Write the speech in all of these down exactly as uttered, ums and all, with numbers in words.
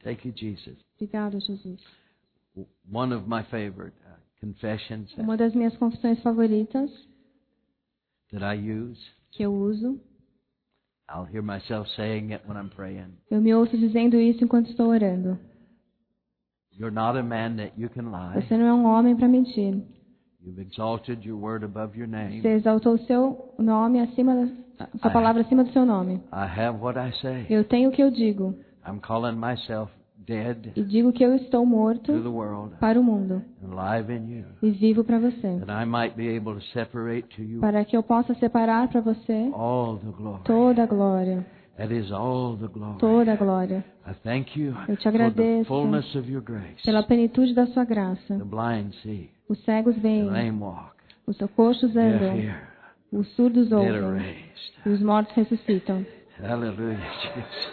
Thank you, Jesus. Obrigada, Jesus. One of my favorite uh, confessions Uma das minhas confissões favoritas that I use, que eu uso, I'll hear myself saying it when I'm praying. eu me ouço dizendo isso enquanto estou orando. You're not a man that you can lie. Você não é um homem para mentir. You've exalted your word above your name. Você exaltou o seu nome acima da sua palavra acima do seu nome. I have what I say. Eu tenho o que eu digo. I'm calling myself dead E digo que eu estou morto to the world para o mundo and alive in you. e vivo para você. That I might be able to separate to you Para que eu possa separar para você all the glory. toda a glória. That is all the glory. Toda a glória. I thank you Eu te for the agradeço fullness of your grace. pela plenitude da sua graça. The blind see, Os cegos the veem, lame walk, os coxos deaf andam, hear, os surdos dead are ouvem raised. e os mortos ressuscitam. Hallelujah, Jesus.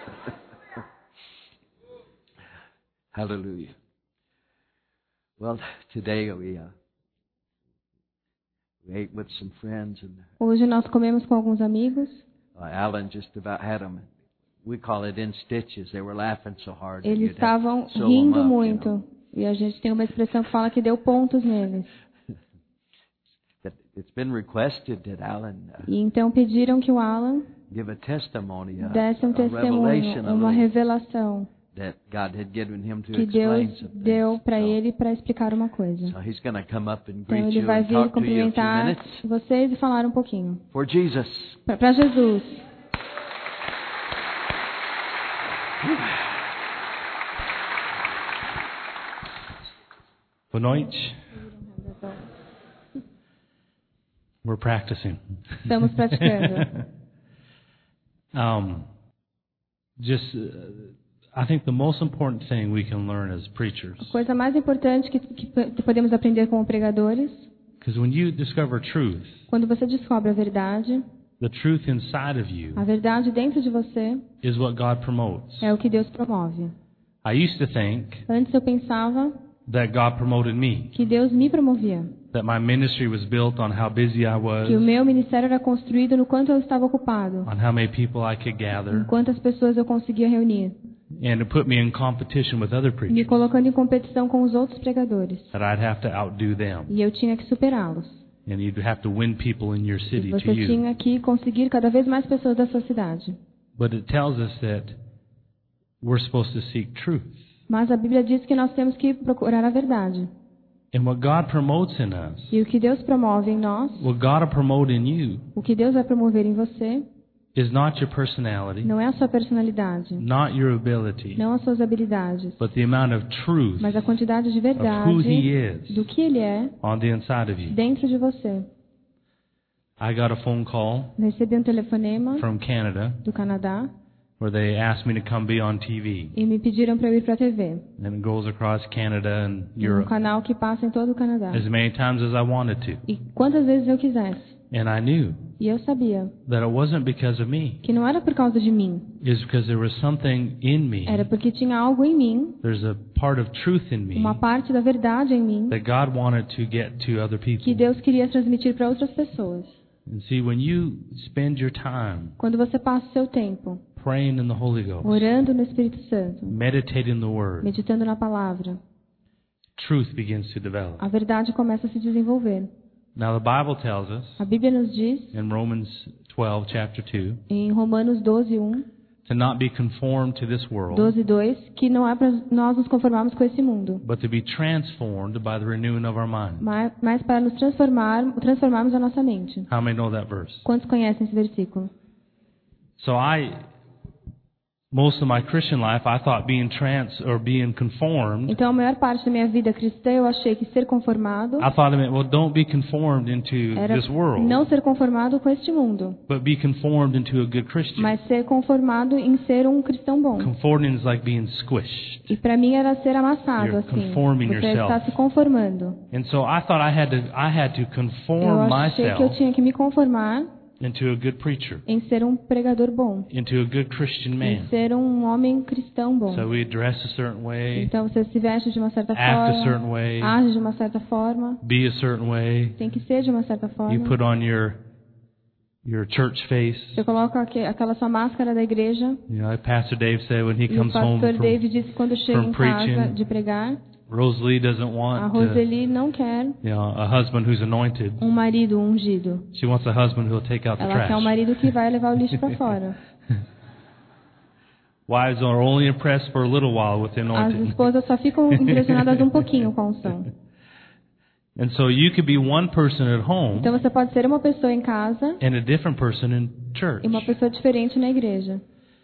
Hallelujah. Well, today we, uh, we ate with some friends, and Hoje nós comemos com alguns amigos. uh, Alan just about had them. We call it in stitches. They were laughing so hard. that Eles you'd have estavam to sew 'em rindo up, you muito. know. E a gente tem uma expressão que fala que deu pontos neles. That it's been requested that Alan uh, E então pediram que o Alan give a testimony, uh, desse um a revelation, testemunho, a uma little, revelação that God had given him to que explain Deus something. deu para So- ele para explicar uma coisa. So he's going to come up and Então greet ele you vai and vir talk to you a few cumprimentar minutes. vocês e falar um pouquinho. For Jesus. Para Jesus. Boa noite. We're practicing. Estamos praticando. um, just, uh, I think the most important thing we can learn as preachers, A coisa mais importante que, que podemos aprender como pregadores, because when you discover truth, quando você descobre a verdade, the truth inside of you a verdade dentro de você is what God promotes. é o que Deus promove. I used to think Antes eu pensava that God promoted me, que Deus me promovia, that my ministry was built on how busy I was, que o meu ministério era construído no quanto eu estava ocupado, on how many people I could em gather, quantas pessoas eu conseguia reunir, and it put me in competition with other me preachers, colocando em competição com os outros pregadores. that I'd have to outdo them, E eu tinha que superá-los. and you'd have to win people in your E city to você you. tinha que conseguir cada vez mais pessoas da sua cidade. But it tells us that we're supposed to seek truth. Mas a Bíblia diz que nós temos que procurar a verdade. And what God promotes in us, E o que Deus promove em nós, what God will promote in you, o que Deus vai promover em você, is not your personality, não é a sua personalidade, not your ability, não as suas habilidades, but the amount of truth mas a quantidade de of who verdade He is do que Ele é on the inside of you. dentro de você. I got a phone call Eu recebi um telefonema from Canada do Canadá where they asked me to come be on T V. e me pediram para eu ir para a T V. And it goes across Canada and Um Europe canal que passa em todo o Canadá. as many times as I wanted to. E quantas vezes eu quisesse. And I knew E eu sabia that it wasn't because of me. que não era por causa de mim. It's because there was something in me. Era porque tinha algo em mim, There's a part of truth in me uma parte da verdade em mim, that God wanted to get to other que people. Deus queria transmitir para outras pessoas. And see, when you spend your time Quando você passa o seu tempo praying in the Holy Ghost, orando no Espírito Santo, meditating the Word, meditando na palavra, truth begins to develop. a verdade começa a se desenvolver. Now the Bible tells us A Bíblia nos diz, in Romans twelve, chapter two, em Romanos doze, um, to not be conformed to this world, doze, dois, que não é para nós nos conformarmos com esse mundo, but to be transformed by the renewing of our mind. mas, mas para nos transformar, transformarmos a nossa mente. How many know that verse? Quantos conhecem esse versículo? So I, most of my Christian life, I thought being trans or being conformed, Então, a maior parte da minha vida cristã, eu achei que ser conformado I thought it meant, well, don't be conformed into era this world, não ser conformado com este mundo, but be conformed into a good Christian. mas ser conformado em ser um cristão bom. Conforming is like being squished. E para mim era ser amassado, You're assim. conforming Você yourself. está se conformando. And so I thought I had to, I had to Eu conform achei que eu myself tinha que me conformar into a good preacher, em ser um pregador bom, into a good Christian em man. ser um homem cristão bom. So we dress a certain way, Então você se veste de uma certa act a forma, certain way, age de uma certa forma, be a certain way. tem que ser de uma certa You forma. put on your your church face. Você coloca aqu- aquela sua máscara da igreja. You know, Pastor Dave said when he E o comes home pastor from, David disse que quando chega from em casa preaching, de pregar, Rosalie doesn't a want to, Roseli não quer you know, a husband who's anointed. um marido ungido. She wants a husband who'll take out the Ela quer um trash. marido que vai levar o lixo para fora. Wives are only impressed for a little while with the As anointing. esposas só ficam impressionadas um pouquinho com a unção. And so you could be one person at home Então você pode ser uma pessoa em casa and a different person in church. e uma pessoa diferente na igreja.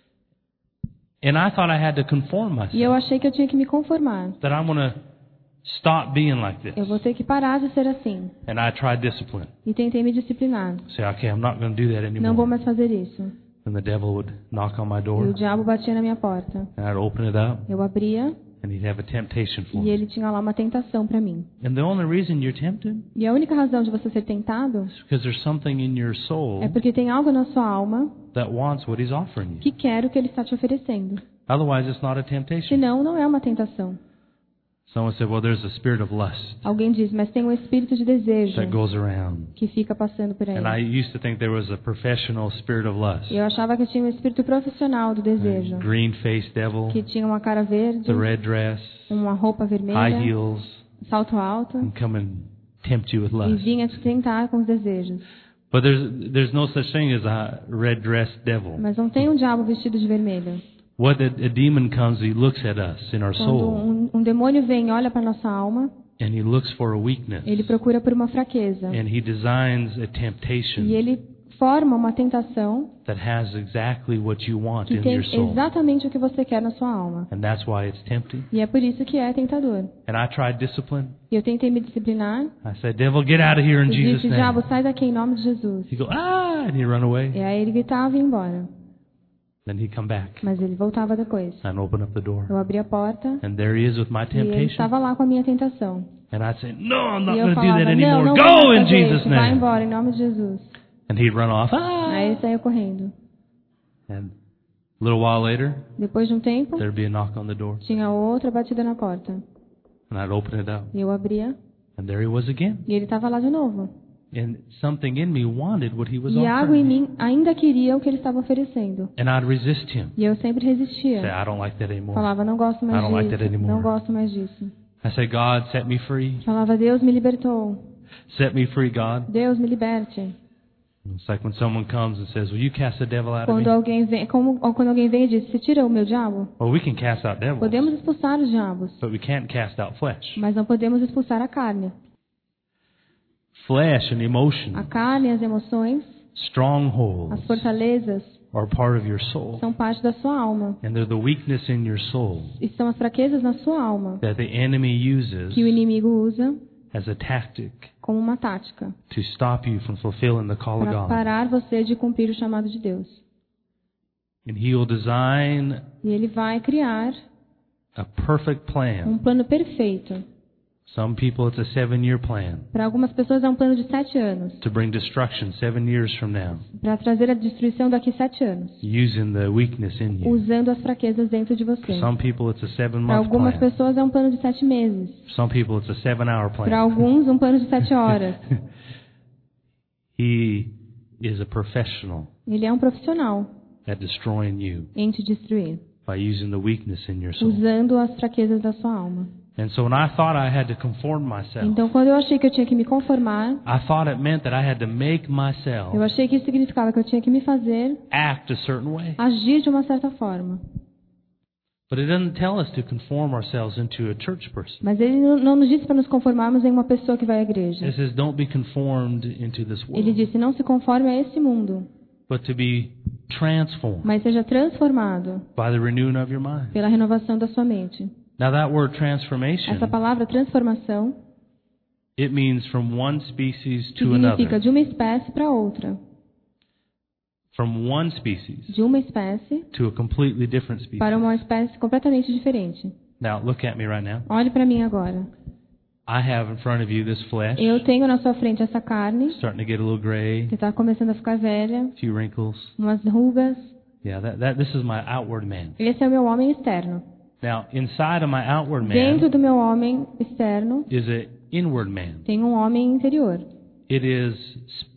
And I thought I had to conform E eu myself. achei que eu tinha que me conformar. That I'm going to stop being like this. Eu vou ter que parar de ser assim. And I tried discipline. E tentei me disciplinar. Say, okay, I'm not going to do that Não vou anymore. mais fazer isso. And the devil would knock on my E door. o diabo batia na minha porta. And I'd open it up. Eu abria And he'd have a temptation for e me. ele tinha lá uma tentação para mim. And the only reason you're tempted E a única razão de você ser tentado is because there's something in your soul é porque tem algo na sua alma that wants what he's offering you. que quer o que ele está te oferecendo. Otherwise, it's not a temptation. Senão, não é uma tentação. Someone said, well, there's a spirit of lust Alguém diz, mas tem um espírito de desejo that goes around. que fica passando por aí. And I used to think there was a professional spirit of lust. E eu achava que tinha um espírito profissional do desejo, Green-faced devil, que tinha uma cara verde, the red dress, uma roupa high vermelha, heels, salto alto, and come and tempt you with e lust. vinha te tentar com os desejos. But there's there's no such thing as a red-dressed devil. Mas não tem um diabo vestido de vermelho. What a, a demon comes, he looks at us in our Quando soul, um, um demônio vem e olha para nossa alma, and he looks for a weakness, ele procura por uma fraqueza. and he designs a temptation E ele forma uma tentação that has exactly what you want que in tem your soul. exatamente o que você quer na sua alma. And that's why it's tempting. E é por isso que é tentador. And I tried discipline. E eu tentei me disciplinar. I said, devil, get out of here in E Jesus' disse, diabo, name. sai daqui em nome de Jesus. He'd go, ah, and he'd run away. E aí ele gritava e ia embora. Then he'd come back Mas ele voltava depois. and open up the door. Eu abri a porta And there he is with my e ele temptation. estava lá com a minha tentação. And I'd say, no, I'm not E eu going to do falava, that não, anymore. não Go vou mais in fazer Jesus' isso. Vai name. embora em nome de Jesus. And he'd run off. Ah! Aí ele saiu correndo. And a little while later, Depois de um tempo, there'd be a knock on the door. tinha outra batida na porta. And I'd open it up. E eu abria And there he was again. e ele estava lá de novo. And something in me wanted what he was E algo em offering. mim ainda queria o que ele estava oferecendo. And I'd resist him. E eu sempre Say, resistia. I don't like that anymore. Falava, não gosto I mais don't like that disso. anymore. Não gosto mais disso. I say, God, set me free. Falava, Deus me libertou. Set me free, God. Deus me liberte. It's like when someone comes and says, will you cast the devil out of Quando me? alguém vem, como, ou quando alguém vem e diz, você tira o meu diabo? Well, we can cast out devils, Podemos expulsar os diabos, but we can't cast out flesh. mas não podemos expulsar a carne. Flesh and A emotion, carne e as emoções, strongholds, as fortalezas, are part of your soul. são parte da sua alma. And they're the weakness in your soul E são as fraquezas na sua alma that the enemy uses que o inimigo usa as a tactic como uma tática to stop you from fulfilling the call of para God. parar você de cumprir o chamado de Deus. And he will design E ele vai criar a perfect um plan. plano perfeito. Some people, it's a seven-year plan Para algumas pessoas é um plano de sete anos, to bring destruction seven years from now, para trazer a destruição daqui a sete anos, using the weakness in you. usando as fraquezas dentro de For você. some people, it's a Para seven-month algumas plan. pessoas é um plano de sete meses. For some people, it's a seven-hour Para plan. alguns, um plano de sete horas. He is a professional Ele é um profissional at destroying you em te destruir, by using the weakness in your soul. usando as fraquezas da sua alma. And so when I thought I had to conform myself, Então, quando eu achei que eu tinha que me conformar, I thought it meant that I had to make myself eu achei que isso significava que eu tinha que me fazer act a certain way. agir de uma certa forma. But it doesn't tell us to conform ourselves into a church person. Mas ele não não nos disse para nos conformarmos em uma pessoa que vai à igreja. It says don't be conformed into this Ele world, disse, não se conforme a esse mundo, but to be transformed mas seja transformado by the renewing of your mind. pela renovação da sua mente. Now that word transformation, Essa palavra transformação it means from one species to significa another. de uma espécie para outra. From one species De uma espécie to a completely different species. para uma espécie completamente diferente. Now look at me right now. Olhe para mim agora. I have in front of you this flesh, Eu tenho na sua frente essa carne, starting to get a little gray, que está começando a ficar velha, a few wrinkles. umas rugas. Yeah, that, that this is my outward man. Esse é o meu homem externo. Now, inside of my outward Dentro man do meu homem externo is an inward man. tem um homem interior. It is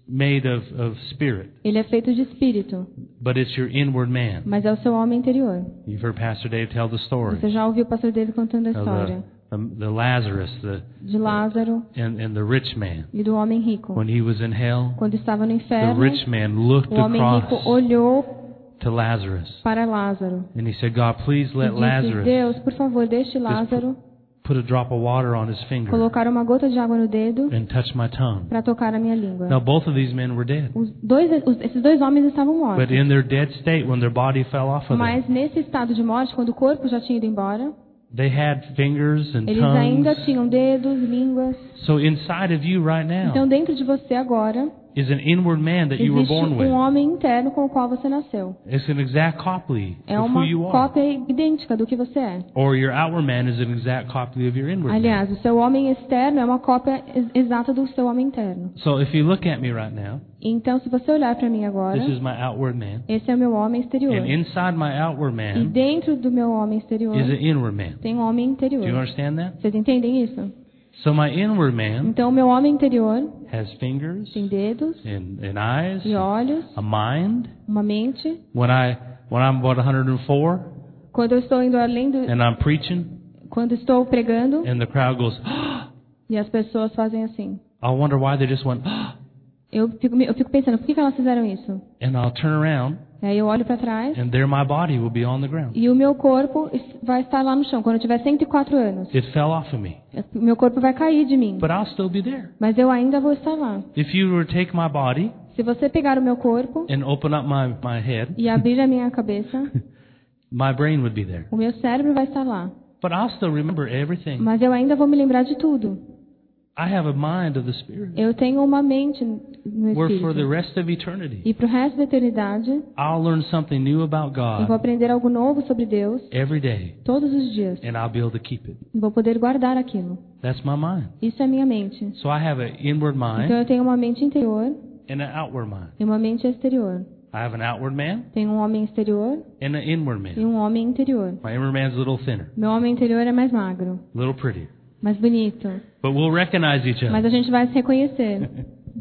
made of, of spirit, Ele é feito de espírito, but it's your inward man. mas é o seu homem interior. You've heard Pastor Dave tell the story Você já ouviu o pastor David contando a of história the, the, the Lazarus the, de Lázaro and, and the rich man. e do homem rico. When he was in hell, Quando estava no the inferno, rich man looked o homem rico across olhou to Lazarus para Lázaro and he said, God, please e let disse: Lazarus Deus, por favor, deixe Lázaro put a drop of water on his finger colocar uma gota de água no dedo and touch my tongue. para tocar a minha língua. Now, both of these men were dead. Os dois, os, esses dois homens estavam But mortos. in their dead state, when their body fell off of them, Mas nesse estado de morte, quando o corpo já tinha ido embora, they had fingers and eles ainda tongues. tinham dedos, línguas. So inside of you right Então now dentro de você agora is an inward man that you were existe born um with. homem interno com o qual você nasceu. It's an exact copy É of who uma you are. cópia idêntica do que você é. Or your outward man is an exact copy of your inward man. Aliás, o seu homem externo é uma cópia ex- exata do seu homem interno. So if you look at me right now, Então, se você olhar para mim agora, this is my outward man. esse é o meu homem exterior. And inside my outward E man dentro do meu homem exterior is an inward man. tem um homem Do you interior. understand that? Vocês entendem isso? So my inward man Então, o meu homem interior has fingers tem dedos and, and eyes, e olhos, a mind. uma mente. When I when I'm about one hundred four Quando eu estou indo além do... and I'm preaching Quando estou pregando and the crowd goes, e as pessoas fazem assim. I wonder why they just went, Eu fico, me- eu fico pensando, por que que elas fizeram isso? and I'll turn around Aí eu olho para trás and there my body will be on the ground. e o meu corpo es- vai estar lá no chão. Quando eu tiver cento e quatro anos, It fell off of me, o meu corpo vai cair de mim. but I'll still be there. Mas eu ainda vou estar lá. If you were to take my body Se você pegar o meu corpo and open up my, my head, e abrir a minha cabeça, my brain would be there. o meu cérebro vai estar lá. But I'll still remember everything. Mas eu ainda vou me lembrar de tudo. I have a mind of the Spirit. Eu tenho uma mente no Where for the espírito. rest of eternity, E pro resto da eternidade, I'll learn something new about eu vou God aprender algo novo sobre Deus every day, todos os dias. and I'll be able to keep it. E vou poder guardar aquilo. That's my mind. Isso é minha mente. So I have an inward Então mind eu tenho uma mente interior and an outward mind. e uma mente exterior. I have an outward man Tenho um homem exterior and an inward e man. um homem interior. My inward man's a little thinner, Meu homem interior é mais magro, a little prettier. mais bonito. But we'll recognize each Mas other. a gente vai se reconhecer.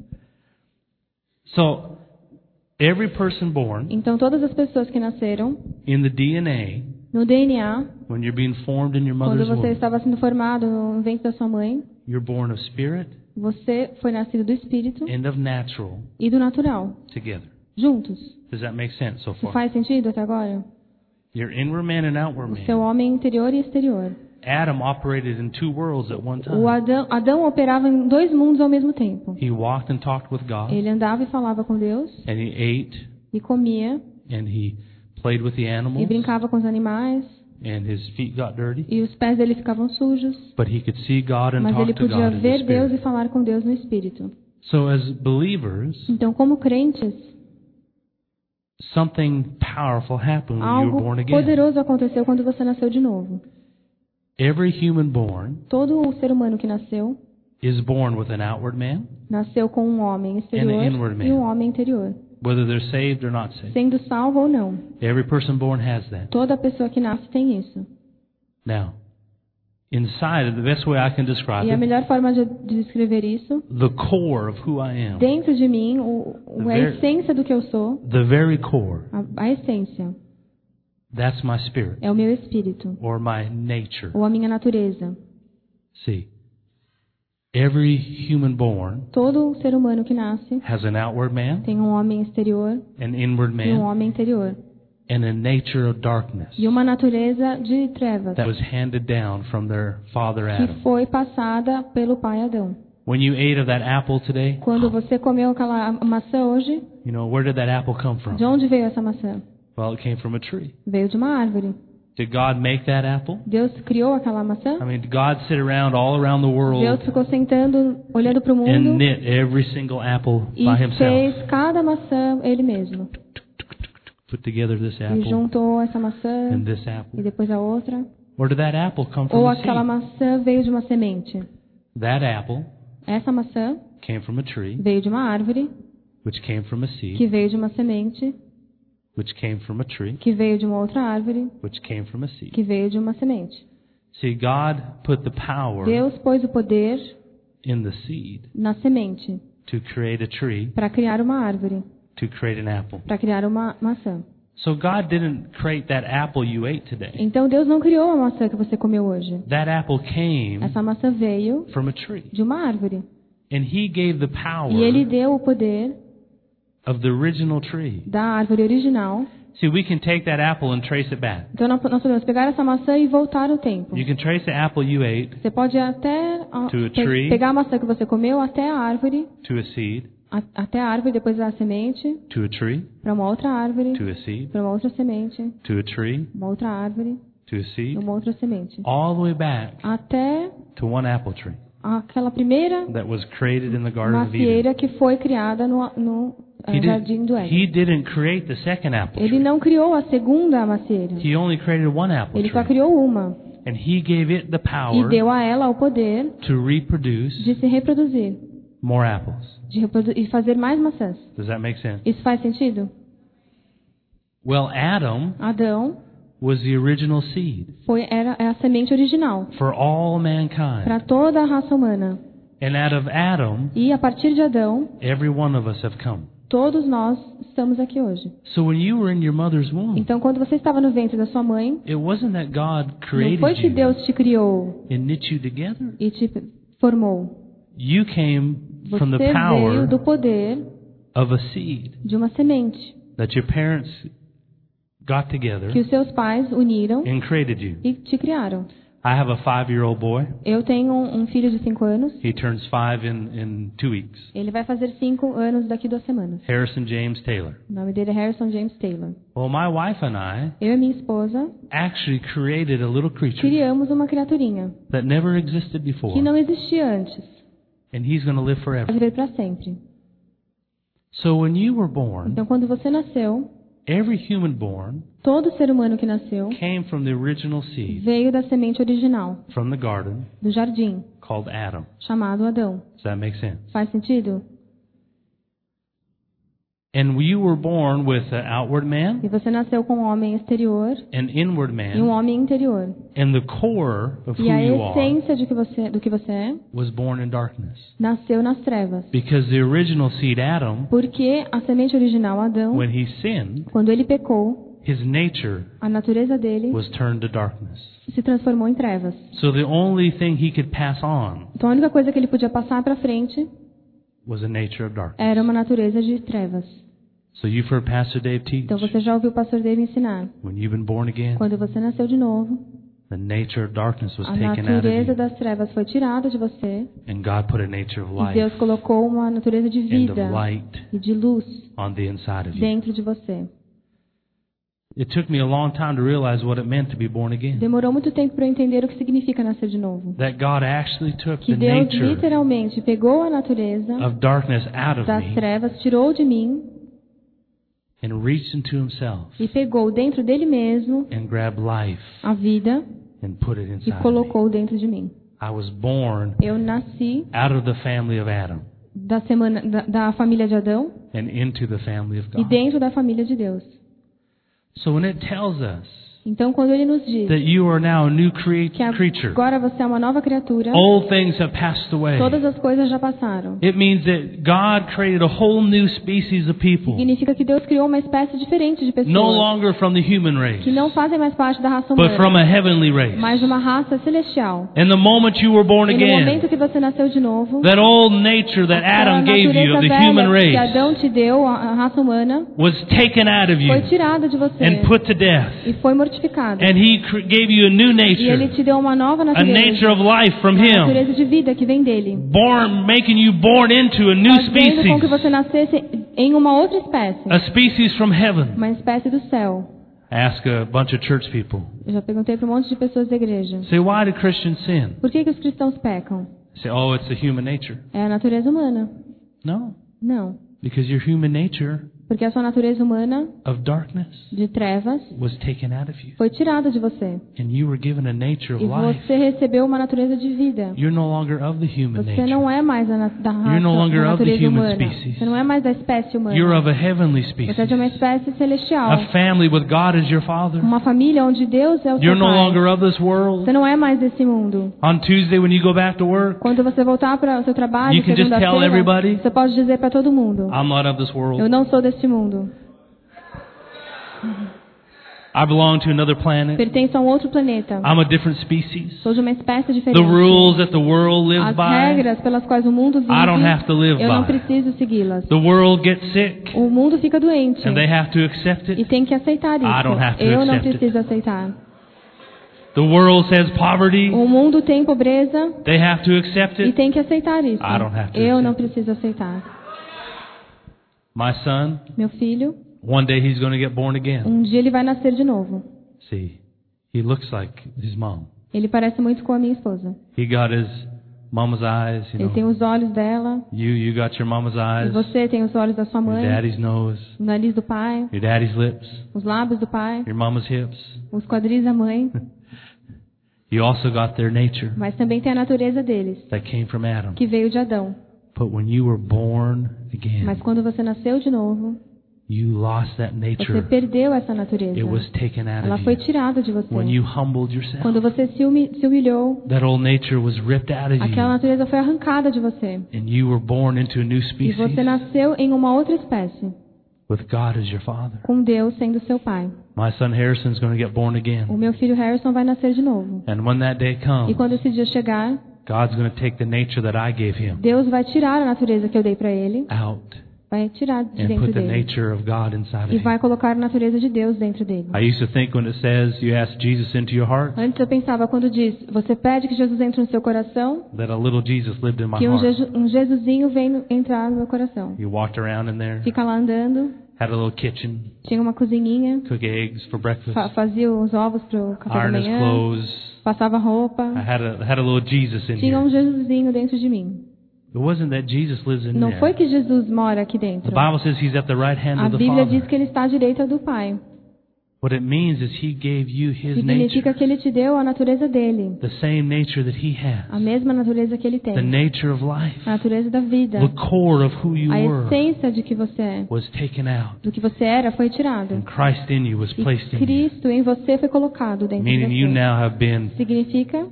So every person born Então todas as pessoas que nasceram in the D N A, no D N A, when you're being formed in your quando mother's você womb, estava sendo formado no ventre da sua mãe, you're born of spirit você foi nascido do espírito and of natural e do natural, together. juntos. Does that make sense so Isso far? faz sentido até agora? Your inward man and outward O seu man. homem interior e exterior. Adam operated in two worlds at one O time. Adão, Adão operava em dois mundos ao mesmo tempo. He walked and talked with God, Ele andava e falava com Deus and he ate, e comia and he played with the e animals, brincava com os animais and his feet got dirty. e os pés dele ficavam sujos. But he could see God and Mas ele talk to podia God in the ver Deus Spirit. e falar com Deus no espírito. So as believers, Então, como crentes, something powerful happened when you were algo born again. poderoso aconteceu quando você nasceu de novo. Every human born Todo o ser humano que nasceu, is born with an outward man, nasceu com um homem exterior And an inward man. e um homem interior. whether they're saved or not saved. Sendo salvo ou não. Every person born has that. Toda pessoa que nasce tem isso. Now, inside, the best way I can describe E a it, melhor forma de de descrever isso, the core of who I am, dentro de mim, o, o- a Ver- essência do que eu sou, the very core, a, a essência, that's my spirit é o meu espírito, or my nature. ou a minha natureza. See, every human born Todo ser humano que nasce has an outward man, tem um homem exterior an inward e um man, homem interior. and a nature of darkness E uma natureza de trevas that was handed down from their father que Adam. foi passada pelo pai Adão. When you ate of that apple today, Quando você comeu aquela maçã hoje, you know, where did that apple come de from? onde veio essa maçã? Well, it came from a tree. Veio de uma árvore. Did God make that apple? Deus criou aquela maçã. I mean, did God sit around all around the Deus world ficou sentando, olhando para o and mundo knit every single apple e by himself? fez cada maçã ele mesmo. Put together this E apple juntou essa maçã and this e apple. depois a outra. Or did that apple come from Ou a aquela seed? maçã veio de uma semente. That apple Essa maçã came from a tree, veio de uma árvore, which came from a que seed, veio de uma semente, which came from a tree, que veio de uma outra árvore, which came from a seed. que veio de uma semente. See, God put the power Deus pôs o poder in the seed na semente to create a tree, para criar uma árvore, to create an apple. para criar uma maçã. So God didn't create that apple you ate today. Então Deus não criou a maçã que você comeu hoje. That apple came Essa maçã veio from a tree. de uma árvore. And He gave the power E Ele deu o poder of the original tree. da árvore original. See, we can take that apple and trace it back. Então nós podemos pegar essa maçã e voltar o tempo. You can trace the apple you ate Você pode até ah, To a pe- tree. pegar a maçã que você comeu até a árvore, to a seed, a- até a árvore, depois a semente, to a tree, para uma outra árvore, to a seed, para uma outra semente, to a tree, uma outra árvore, to a seed, uma outra semente, all the way back até to one apple tree aquela primeira that was created in the Garden of Eden. macieira que foi criada no, no eh, He, jardim do did, Éden. he didn't create the second apple Ele tree. não criou a segunda macieira. He only created one apple Ele só tree. criou uma And He gave it the e power deu a ela o poder to reproduce de se reproduzir, more apples. de reprodu e fazer mais maçãs. Does that make sense? Isso faz sentido? Well, Adam Adão was the original seed foi era é a semente original for all para mankind. toda a raça humana. And out of Adam, E a partir de Adão, every one of us have come. todos nós estamos aqui hoje. So when you were in your mother's womb, Então, quando você estava no ventre da sua mãe, it wasn't that God não foi created que you Deus te criou and knit you together. e te formou. You came Você from the veio power do poder of a seed de uma semente that your parents got together que os seus pais uniram and created you. e te criaram. I have a five-year-old boy. Eu tenho um, um filho de cinco anos. He turns five in, in two weeks. Ele vai fazer cinco anos daqui duas semanas. Harrison James Taylor. O nome dele é Harrison James Taylor. Well, my wife and I Eu e minha esposa actually created a little creature criamos uma criaturinha that never existed before, que não existia antes. and he's going to live Vai forever. viver para sempre. So when you were born, Então, quando você nasceu, every human born todo ser humano que nasceu came from the original seed veio da semente original, from the garden do jardim, called Adam. chamado Adão. Does that make sense? Faz sentido? And you were born with an outward man, E você nasceu com um homem exterior an inward e um man, homem interior. and the core of who E a you are essência de que você, do que você é was born in darkness. nasceu nas trevas. Because the original seed, Adam, Porque a semente original, Adão, when he sinned, quando ele pecou, his nature a natureza dele was turned to darkness. se transformou em trevas. So the only thing he could pass on Então a única coisa que ele podia passar para frente was a nature of darkness. era uma natureza de trevas. So you've heard Pastor Dave teach, Então você já ouviu o pastor Dave ensinar. when you've been born again, Quando você nasceu de novo, the nature of darkness was a taken out of natureza you, das trevas foi tirada de você and God put a nature of e life Deus colocou uma natureza de and of vida light e de luz on the inside of you. dentro de você. It took me a long time to realize what it meant to be born again. Demorou muito tempo para eu entender o que significa nascer de novo. That God actually took Que the Deus nature literalmente pegou a natureza of darkness out of das me trevas, tirou de mim and reached into himself e pegou dentro dele mesmo and grabbed life a vida and put it e inside of me. colocou dentro de mim. I was born Eu nasci out of the family of Adam da, semana, da, da família de Adão and into the family of e God. dentro da família de Deus. So when it tells us Então, quando ele nos diz that you are now a new crea- que creature, agora você é uma nova criatura, old things have passed away. todas as coisas já passaram. It means that God created a whole new species of people, Significa que Deus criou uma espécie diferente de no pessoas longer from the human race, que não fazem mais parte da raça but from humana, a heavenly race. mas de uma raça celestial. And the moment you were born E no again, momento que você nasceu de novo, that old nature that aquela Adam gave you natureza of the human velha que race Adão te deu, a a raça humana, was taken out of foi you tirada de você and put to death. e foi mortificada. And He cr- gave you a new E ele nature, te deu uma nova a natureza, nature of life from uma Him, natureza de vida que vem dele, born, making you born into a new fazendo com que species, você nascesse em uma outra espécie, a species from heaven. uma espécie do céu. Ask a bunch of church people. Eu já perguntei para um monte de pessoas da igreja, Say, why do Christians sin? por que, que os cristãos pecam? Say, oh, it's the human nature. É a natureza humana. No, Não, because your human nature Porque a sua natureza humana of darkness de trevas was taken out of you. foi tirada de você. And you were given a nature of E life. você recebeu uma natureza de vida. You're no longer of the human Você nature. não é mais da, da raça, You're no longer da of the natureza human humana. species. Você não é mais da espécie humana. You're of a heavenly Você species. é de uma espécie celestial. A family with God as your father. Uma família onde Deus é o seu You're no pai. longer of this world. Você não é mais desse mundo. On Tuesday when you go back to work, Quando você voltar para o seu trabalho, You can just tell segunda-feira, everybody, você pode dizer para todo mundo: I'm not of this eu world. não sou deste mundo. I belong to another planet. Pertenço a um outro planeta. I'm a different species. Sou de uma espécie diferente. The rules that the world lives As by, regras pelas quais o mundo vive, I don't have to live eu não by. preciso segui-las. The world gets sick O mundo fica doente and they have to accept e it. tem que aceitar I don't have isso. to Eu não accept it. preciso aceitar. The world says poverty. O mundo tem pobreza They have to accept e it. tem que aceitar isso. I don't have to Eu não accept preciso aceitar. My son, Meu filho, one day he's going to get born again. um dia ele vai nascer de novo. See, he looks like his mom. Ele parece muito com a minha esposa. He got his mama's eyes, you Ele tem know. os olhos dela, You you got your mama's e eyes, você tem os olhos da sua your mãe, daddy's nose, o nariz do pai, your daddy's lips, os lábios do pai, your mama's hips. os quadris da mãe, You also got their nature mas também tem a natureza deles, that came from Adam. que veio de Adão. But when you were born Mas again, quando você nasceu de novo, you lost that você nature. perdeu essa natureza. It was taken out Ela of foi you. tirada de você. When you humbled yourself, Quando você se, humi- se humilhou, that old nature was ripped out of aquela you, natureza foi arrancada de você. and you were born into a new E species você nasceu em uma outra espécie, with God as your father. com Deus sendo seu pai. My son Harrison's going to get born O again. meu filho Harrison vai nascer de novo. And when that day E comes, quando esse dia chegar, God's going to take the nature that I gave him Deus vai tirar a natureza que eu dei para ele, out vai tirar de and dentro put the dele nature of God inside e of vai him. colocar a natureza de Deus dentro dele. I used to think when it says you ask Jesus into your heart, Antes eu pensava, quando diz, você pede que Jesus entre no seu coração, that a little Jesus lived in my que um, heart. Jesu, um Jesusinho vem no- entrar no meu coração. You walked around in there, Fica lá andando, had a little kitchen, tinha uma cozinhinha, cook eggs for breakfast, fa fazia os ovos pro café da iron his manhã, clothes. passava I roupa, had a had a little Jesus in tinha um here. Jesusinho dentro de mim. It wasn't that Jesus lives in Não foi there. que Jesus mora aqui The dentro. Bible says he's at the right hand A of the Bíblia diz Father. que ele está à direita do Pai. What it means is he gave you his Significa nature, que ele te deu a natureza dele, the same nature that he a has, mesma natureza que ele the tem, nature of life, a natureza da vida. the core of who you A were essência de que você é, was taken out, do que você era, foi and tirado. Christ in you was E placed in you, Cristo em você foi colocado dentro meaning you de você. now have been Significa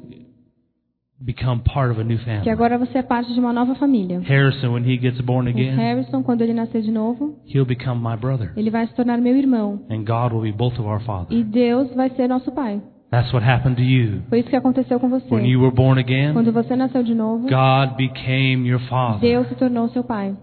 become part of a new que family. agora você é parte de uma nova família. Harrison, when he gets born O again, Harrison, quando ele nascer de novo, he'll become my brother, ele vai se tornar meu irmão. and God will be both of our Father. E Deus vai ser nosso Pai. That's what happened to you. Foi isso que aconteceu com você. When you were born again, Quando você nasceu de novo, God became your Father. Deus se tornou seu Pai.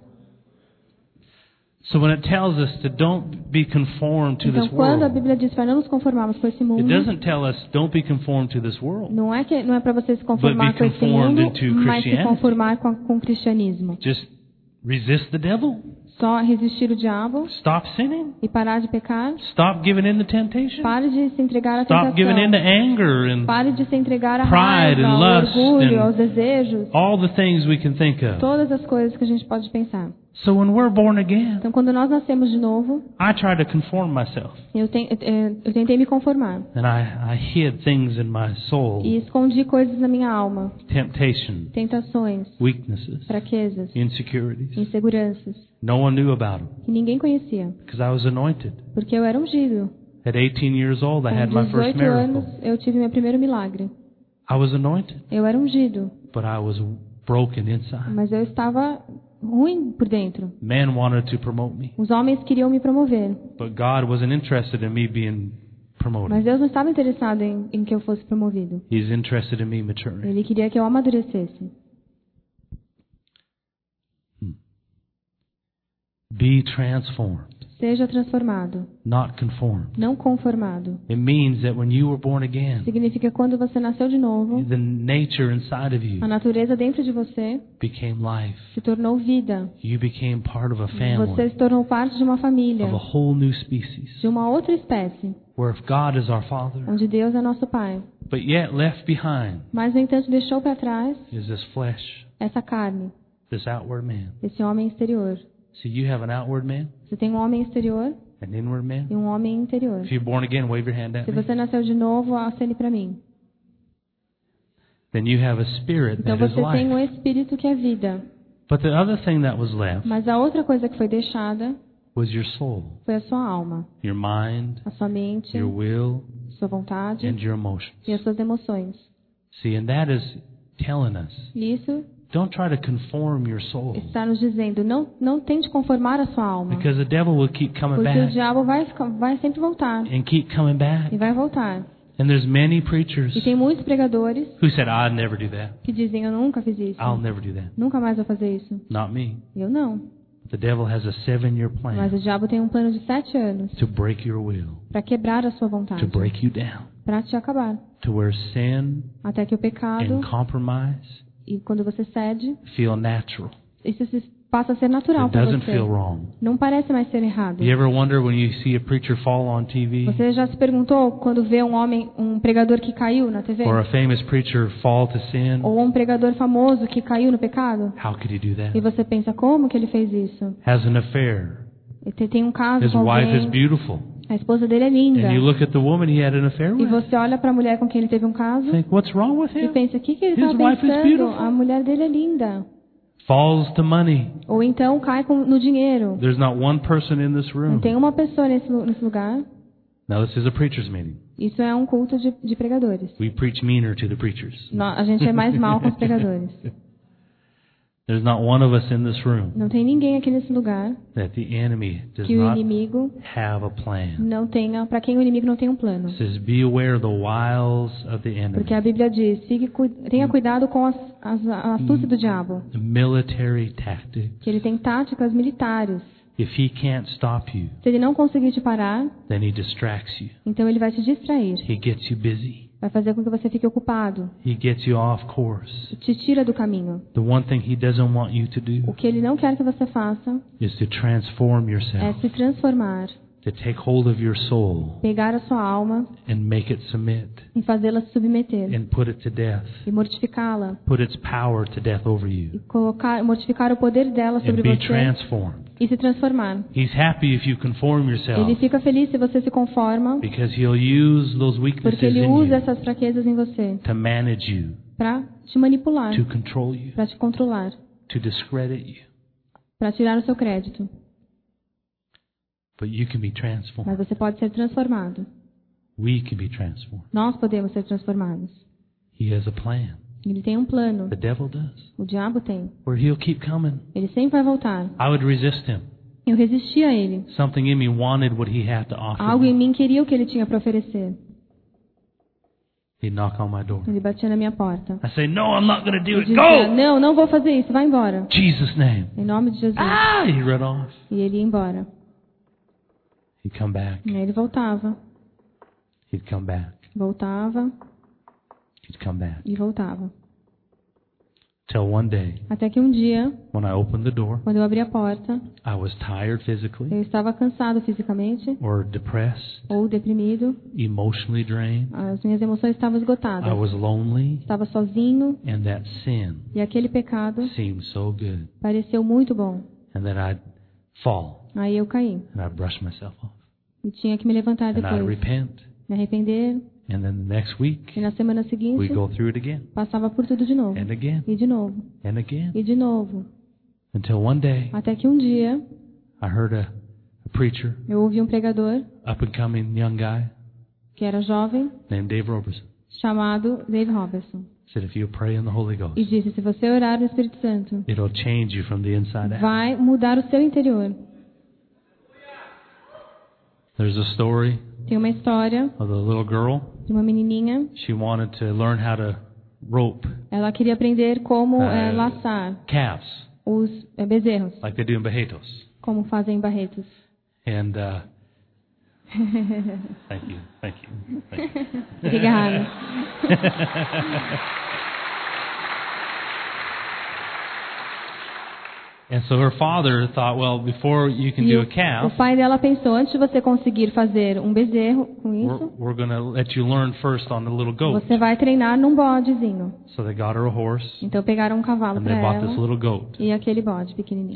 So when it tells us to don't be conformed to Então, this quando a world, Bíblia diz para não nos conformarmos com esse it mundo, doesn't tell us don't be conformed to this world. não é que não é para você se conformar But be com esse conformed mundo, into mas se Christianity. conformar com, a- com o cristianismo. Just resist the devil. Só resistir o diabo Stop sinning. e parar de pecar. Stop giving in to temptation. Pare de se entregar à Stop giving in to tentação. anger and Pare de se entregar à pride raiva, and ao lust orgulho, and- aos desejos. all the things we can think of. Todas as coisas que a gente pode pensar. So when we're born again, Então, quando nós nascemos de novo, I try to conform myself. eu, ten- eu- eu tentei me conformar. And I, I hid things in my soul, E escondi coisas na minha alma. temptation, Tentações, weaknesses, fraquezas, insecurities. inseguranças. No one knew about them Que ninguém conhecia. because I was anointed. Porque eu era ungido. At eighteen years old, I had Com my first dezoito anos, miracle. eu tive meu primeiro milagre. I was anointed, Eu era ungido. but I was broken inside. Mas eu estava ruim por dentro. Men wanted to promote me, Os homens queriam me promover. but God wasn't interested in me being promoted. Mas Deus não estava interessado em, em que eu fosse promovido. He's interested in me maturing. Ele queria que eu amadurecesse. Be transformed, Seja transformado, not conformed. não conformado. It means that when you were born again, Significa que quando você nasceu de novo, the nature inside of you a natureza dentro de você became life. se tornou vida. You became part of a Você family, se tornou parte de uma família, of a whole new species, de uma outra espécie, where if God is our Father, onde Deus é nosso Pai. but yet left behind Mas, no entanto, deixou para trás is this flesh, essa carne, this outward man. esse homem exterior. So you have an outward man, Você tem um homem exterior an inward man. e um homem interior. If you're born again, wave your hand at Se me. você nasceu de novo, acene para mim. Then you have a spirit Então that is você tem um life. espírito que é vida. But the other thing that was left Mas a outra coisa que foi deixada was your soul, foi a sua alma, your mind, a sua mente, your will, sua vontade and your emotions. e as suas emoções. See, and that is telling us, E isso don't try to conform your soul, está nos dizendo, não, não tente conformar a sua alma. because the devil will keep coming Porque o back diabo vai, ficar- vai sempre voltar. and keep coming back. E vai voltar. And there's many preachers E tem muitos pregadores who said, I'd never do that. que dizem, eu nunca fiz isso. I'll never do that. Nunca mais vou fazer isso. Not me. Eu não. The devil has a seven-year Mas plan o diabo tem um plano de sete anos to break your will, para quebrar a sua vontade, to break you down, para te acabar. to where sin Até que o pecado, and compromise e quando você cede, feel natural. isso se passa a ser natural It para doesn't você. feel wrong. Não parece mais ser errado. You ever wonder when you see a preacher fall on T V Você já se perguntou quando vê um homem, um pregador que caiu na T V? or a famous preacher fall to sin? Ou um pregador famoso que caiu no pecado? How could he do E that? você pensa, como que ele fez isso? Has an affair. Ele tem- tem um caso His com wife is alguém, beautiful. a esposa dele é linda. And you look at the woman he had an affair E with. você olha para a mulher com quem ele teve um caso Think, what's wrong with e him? pensa, o que, que ele His está wife is pensando? beautiful. A mulher dele é linda. Falls to money. Ou então cai com- no dinheiro. There's not one person in this Não room. tem uma pessoa nesse, lu- nesse lugar. Now this is a preacher's meeting. Isso é um culto de, de pregadores. We preach meaner to the preachers. Nó- A gente é mais mal com os pregadores. There's not one of us in this room Não tem ninguém aqui nesse lugar that the enemy does que o not inimigo have a plan. não tenha, para quem o inimigo não tem um plano. It says, be aware of the wiles of the enemy. Porque a Bíblia diz, fique, cu- tenha cuidado com as, as, a astúcia do diabo. The military tactic. Que ele tem táticas militares. If he can't stop you, Se ele não conseguir te parar, then he distracts you. então ele vai te distrair. He gets you busy. Vai fazer com que você fique ocupado. He gets you off course. Te tira do caminho. The one thing he doesn't want you to O do que ele não quer que você faça is to transform é yourself, se transformar, to take hold of your soul pegar a sua alma and make it submit e fazê-la se submeter. and put it to death. E mortificá-la. Put its power to death over E you colocar, mortificar o poder dela and sobre be você transformed. e se transformar. He's happy if you conform yourself Ele fica feliz se você se conforma, because he'll use those porque weaknesses ele in usa you essas fraquezas em você to manage you, para te manipular, to control you, para te controlar, to discredit you. para tirar o seu crédito. But you can be transformed. Mas você pode ser transformado. We can be transformed. Nós podemos ser transformados. He has a plan. Ele tem um plano. The devil does. O diabo tem. Where he'll keep coming. Ele sempre vai voltar. I would resist him. Eu resisti a ele. Something in me wanted what he had to offer Algo em me. mim queria o que ele tinha para oferecer. He'd knock on my door. Ele batia na minha porta. I say, no, I'm not going to do Eu it. dizia, Go! não, não vou fazer isso, vai embora. Jesus' name. Em nome de Jesus. Ah! He'd run off. E ele ia embora. He'd come back. E aí ele voltava. He'd come back. Voltava He'd come back. e voltava. Till one day, Até que um dia, when I opened the door, quando eu abri a porta, I was tired physically eu estava cansado fisicamente or depressed, ou deprimido. emotionally drained. As minhas emoções estavam esgotadas. I was lonely, Estava sozinho and that sin e aquele pecado seemed so good. pareceu muito bom. And then I'd fall, Aí eu caí and I'd brush myself off, e tinha que me levantar and I'd depois, repent. me arrepender. And then the next week, E na semana seguinte, we go through it again, passava por tudo de novo. and again, E de novo. and again, E de novo. until one day, Até que um dia, I heard a, a preacher, eu ouvi um pregador, up and coming young guy que era jovem, named Dave Robertson, chamado Dave Robertson. said, if you pray in the Holy Ghost, E disse, se você orar no Espírito Santo, it'll change you from the inside out. vai mudar o seu interior. There's a story Tem uma história of the little girl. de uma menininha. She wanted to learn how to rope Ela queria aprender como Ah, é, laçar calves, os é, bezerros, like they do in Barretos. como fazem em Barretos. And uh, thank you, thank you, thank you. Obrigada. And so her father thought, well, before you can E do o, a o calf, pai dela pensou, antes de você conseguir fazer um bezerro com we're, isso, we're going to let you learn first on the little goat. você vai treinar num bodezinho. So they got her a horse, Então pegaram um cavalo and para they bought this ela little goat. e aquele bode pequenininho.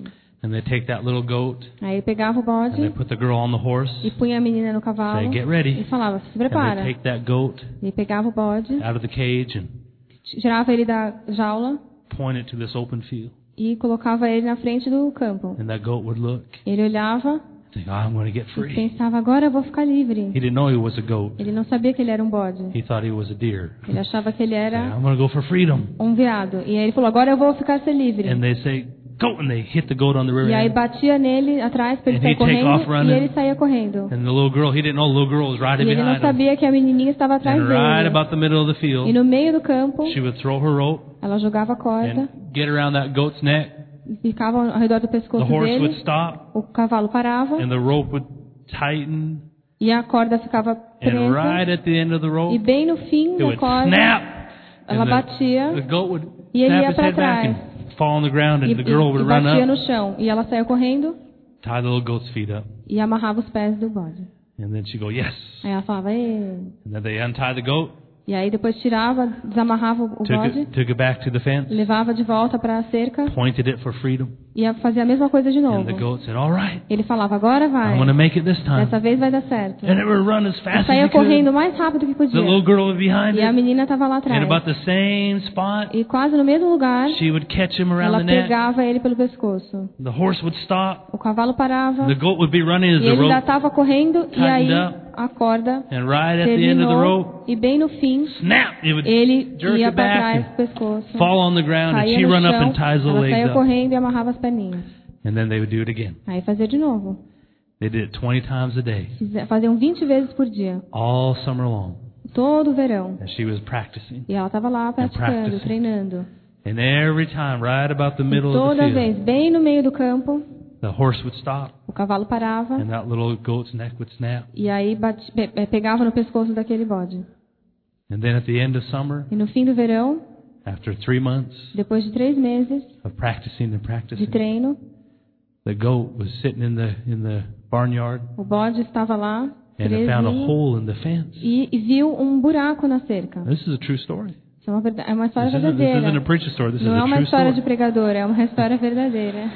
And they take that little goat Aí pegava o and they bode put the girl on the horse. e punha a menina no cavalo Say, get ready. e falava, se And they prepara. take that goat E pegava o bode, out of the cage and tirava ele da jaula point it to this open field. e colocava ele na frente do campo. And that goat would look Ele olhava and think, oh, I'm going to get e free. pensava, agora eu vou ficar livre. He didn't know he was a goat. Ele não sabia que ele era um bode. He thought he was a deer. Ele achava que ele Say, era I'm going to go for freedom. um veado. E aí ele falou, agora eu vou ficar ser livre. And they say, go, and they hit the goat on the rear E aí end. batia nele atrás para ele And sair he'd take off correndo running. e ele saía correndo. And the little girl, he didn't know the little girl was right E ele não behind him. sabia que a menininha estava atrás And right dele. about the middle of the E field, no meio do campo, she would throw her rope ela jogava a corda and get around that goat's neck. e ficava ao redor do The pescoço horse would dele. stop, O cavalo parava and the rope would tighten. e a corda ficava And right presa. at the end of the E rope, bem no fim it da would corda, snap. ela And the, batia the goat would e ele snap ia his para head back trás. and fall on the ground, E, and the girl e, e would run batia up, no chão. E ela saía correndo tie the little goat's feet up, e amarrava os pés do bode. and then she'd go, yes. Aí ela falava, Ê. And then they untie the goat, E aí depois tirava, desamarrava o took bode, it, took it back to the fence, levava de volta para a cerca pointed it for freedom, e ia fazer a mesma coisa de and novo. the goat said, all right, Ele falava, agora vai. I'm going to make it this time. Dessa vez vai dar certo. And it would run as E fast as saía it could. correndo o mais rápido que The little podia. girl was behind E a it, menina estava lá in atrás. about the same spot. E quase no mesmo lugar, She would catch him around ela the neck. pegava ele pelo pescoço. The horse would stop. O cavalo parava. The goat would be running as E the ele ainda rope, estava correndo. E aí tightened up. a corda and right at the end of the rope, terminou. E bem no fim, snap! It would ele jerk ia it para back trás and do pescoço. fall on the ground, and Caía she no run up chão, and ties the ela legs saía up. correndo e amarrava as perninhas. And then they would do it again. Aí fazia de novo. They did it twenty times a day, Fize- Faziam vinte vezes por dia. all summer long, Todo o verão. as she was practicing. E ela estava lá praticando, practicing. treinando. And every time, right about the E middle of the toda field, vez, bem no meio do campo, the horse would stop, o cavalo parava and that little goat's neck would snap. e aí bate- pe- pe- pegava no pescoço daquele bode. And then at the end of summer, E no fim do verão, after three months depois de três meses of practicing and de practicing, treino, the goat was sitting in the in the barnyard o bode estava lá, and it found a presinho, hole in the fence. e, e viu um buraco na cerca. This is a true story. Isso é uma, verda- é uma história This isn't, this isn't a verdadeira. preacher story. This Não is é a uma true história de story. pregador, é uma história verdadeira.